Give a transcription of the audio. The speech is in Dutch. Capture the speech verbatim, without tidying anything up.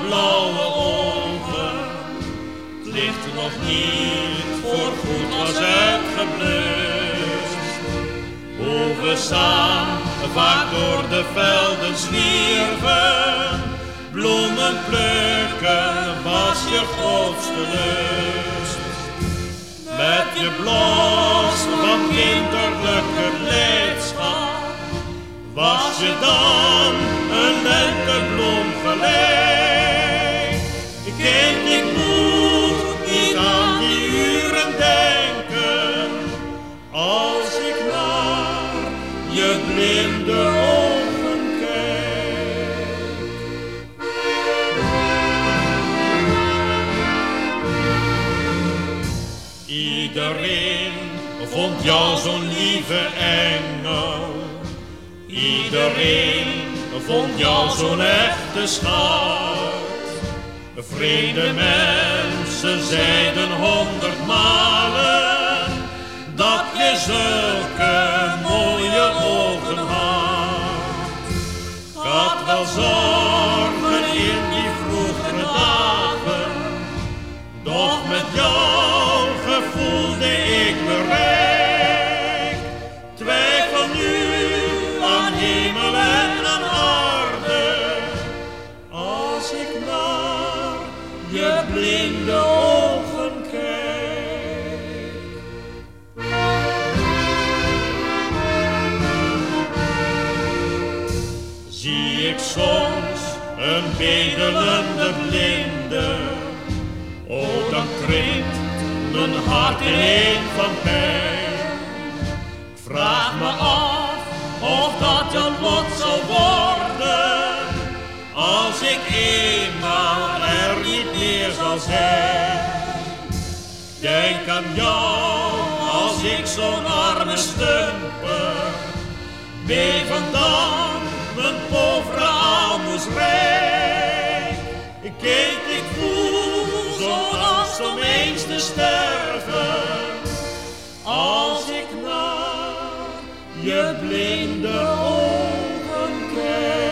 blauwe ogen. Het licht nog niet voorgoed was uitgeblust. Hoe we samen vaak door de velden zwierven. Bloemen plukken was je grootste lust. Met je blos van kinderlijke blijdschap was je dan een lentebloem gelijk. Kind, ik moet niet aan die uren denken, als ik naar je blinde ogen kijk. Iedereen vond jou zo'n lieve engel. Iedereen vond jou zo'n echte schat. Vrede mensen zeiden honderd malen dat je zulke mooie ogen had. Ik had wel zorgen in die vroegere dagen, doch met jou gevoelde ik me rijk. Twijfel nu aan hemel en aan aarde, als ik naar je blinde ogen kijk. Zie ik soms een bedelende blinde, oh dan krimpt mijn hart ineen van pijn. Ik vraag me af of dat je lot zal worden, als ik eenmaal er niet meer zal zijn. Denk aan jou als ik zo'n arme stumper, beven dan mijn povere aalmoesrijk. Kind, ik voel zo'n angst om eens te sterven, als ik naar je blinde ogen kijk.